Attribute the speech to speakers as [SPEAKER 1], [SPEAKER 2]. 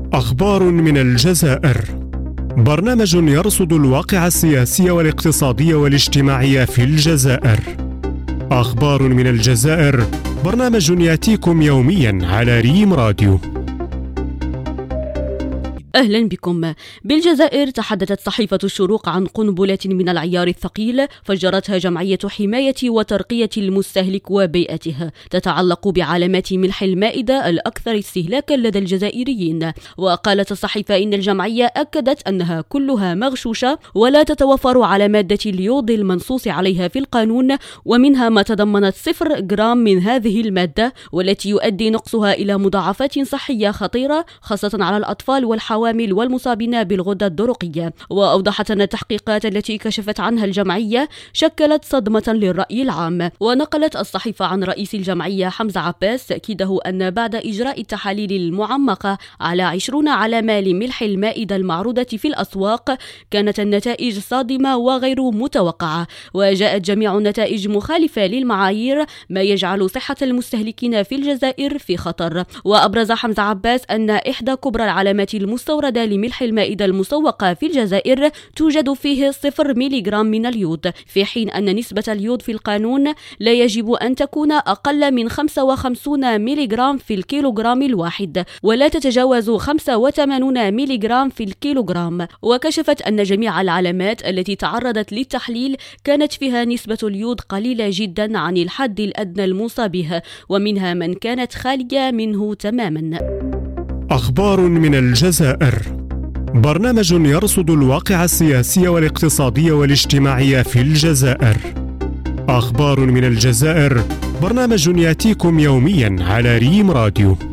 [SPEAKER 1] أخبار من الجزائر. برنامج يرصد الواقع السياسي والاقتصادي والاجتماعي في الجزائر. أخبار من الجزائر، برنامج يأتيكم يوميا على ريم راديو.
[SPEAKER 2] أهلا بكم. بالجزائر تحدثت صحيفة الشروق عن قنبلة من العيار الثقيل فجرتها جمعية حماية وترقية المستهلك وبيئته، تتعلق بعلامات ملح المائدة الأكثر استهلاكا لدى الجزائريين. وقالت الصحيفة إن الجمعية أكدت أنها كلها مغشوشة ولا تتوفر على مادة اليود المنصوص عليها في القانون، ومنها ما تضمنت 0 جرام من هذه المادة، والتي يؤدي نقصها إلى مضاعفات صحية خطيرة خاصة على الأطفال والحوامل والمصابين بالغدة الدرقية. وأوضحت أن التحقيقات التي كشفت عنها الجمعية شكلت صدمة للرأي العام. ونقلت الصحيفة عن رئيس الجمعية حمزة عباس تأكيده أن بعد إجراء التحاليل المعمقة على 20 علامة لملح المائدة المعروضة في الأسواق كانت النتائج صادمة وغير متوقعة، وجاءت جميع النتائج مخالفة للمعايير، ما يجعل صحة المستهلكين في الجزائر في خطر. وأبرز حمزة عباس أن إحدى كبرى العلامات المستوردة لملح المائدة المسوقة في الجزائر توجد فيه 0 ميليغرام من اليود، في حين أن نسبة اليود في القانون لا يجب أن تكون أقل من 55 ميليغرام في الكيلوغرام الواحد، ولا تتجاوز 85 ميليغرام في الكيلوغرام. وكشفت أن جميع العلامات التي تعرضت للتحليل كانت فيها نسبة اليود قليلة جدا عن الحد الأدنى الموصى به، ومنها من كانت خالية منه تماما.
[SPEAKER 1] أخبار من الجزائر. برنامج يرصد الواقع السياسي والاقتصادي والاجتماعي في الجزائر. أخبار من الجزائر، برنامج يأتيكم يوميا على ريم راديو.